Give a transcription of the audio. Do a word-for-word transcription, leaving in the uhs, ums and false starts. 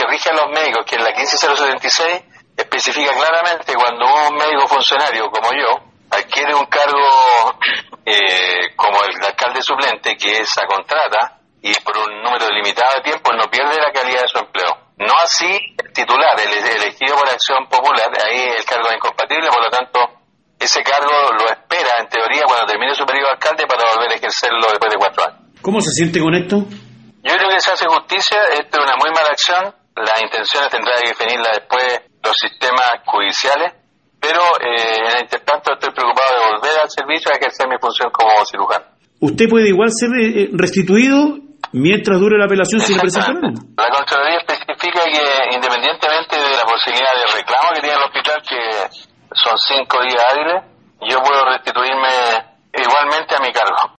que rige a los médicos, que es la quince mil setenta y seis, especifica claramente cuando un médico funcionario como yo adquiere un cargo eh, como el alcalde suplente, que es a contrata, y por un número limitado de tiempo no pierde la calidad de su empleo. No así el titular, el elegido por Acción Popular, ahí el cargo es incompatible, por lo tanto ese cargo lo espera en teoría cuando termine su periodo de alcalde para volver a ejercerlo después de cuatro años. ¿Cómo se siente con esto? Yo creo que se hace justicia, esto es una muy mala acción, las intenciones tendrá que definirla después los sistemas judiciales, pero eh, en el intertanto estoy preocupado de volver al servicio a ejercer mi función como cirujano. ¿Usted puede igual ser eh, restituido mientras dure la apelación si le presentan? La Contraloría especifica que independientemente de la posibilidad de reclamo que tiene el hospital, que son cinco días hábiles, yo puedo restituirme igualmente a mi cargo.